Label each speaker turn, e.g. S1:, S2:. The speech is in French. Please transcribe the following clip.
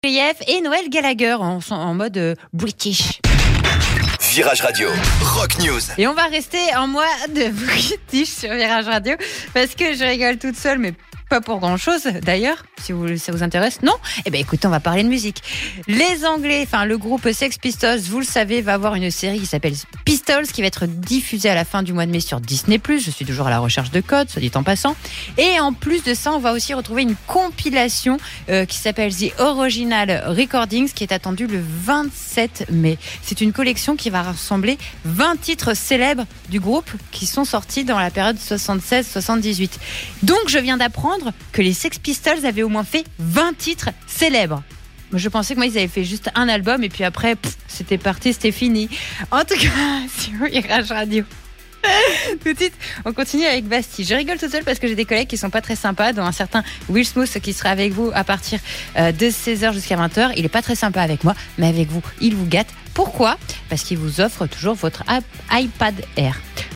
S1: Et Noël Gallagher en mode British.
S2: Virage Radio, Rock News.
S1: Et on va rester en mode British sur Virage Radio parce que je rigole toute seule, mais pas pour grand chose d'ailleurs, si ça vous intéresse. Non ? Eh bien écoutez, on va parler de musique. Les Anglais, le groupe Sex Pistols, vous le savez, va avoir une série qui s'appelle Pistols, qui va être diffusée à la fin du mois de mai sur Disney+. Je suis toujours à la recherche de codes, soit dit en passant. Et en plus de ça, on va aussi retrouver une compilation qui s'appelle The Original Recordings, qui est attendue le 27 mai. C'est une collection qui va rassembler 20 titres célèbres du groupe qui sont sortis dans la période 76-78. Donc je viens d'apprendre que les Sex Pistols avaient au moins fait 20 titres célèbres. Je pensais que moi ils avaient fait juste un album et puis après c'était parti, c'était fini. En tout cas, sur Virage Radio. Tout de suite, on continue avec Bastille. Je rigole toute seule parce que j'ai des collègues qui sont pas très sympas, dont un certain Will Smith qui sera avec vous à partir de 16h jusqu'à 20h. Il est pas très sympa avec moi, mais avec vous, il vous gâte. Pourquoi ? Parce qu'il vous offre toujours votre iPad Air.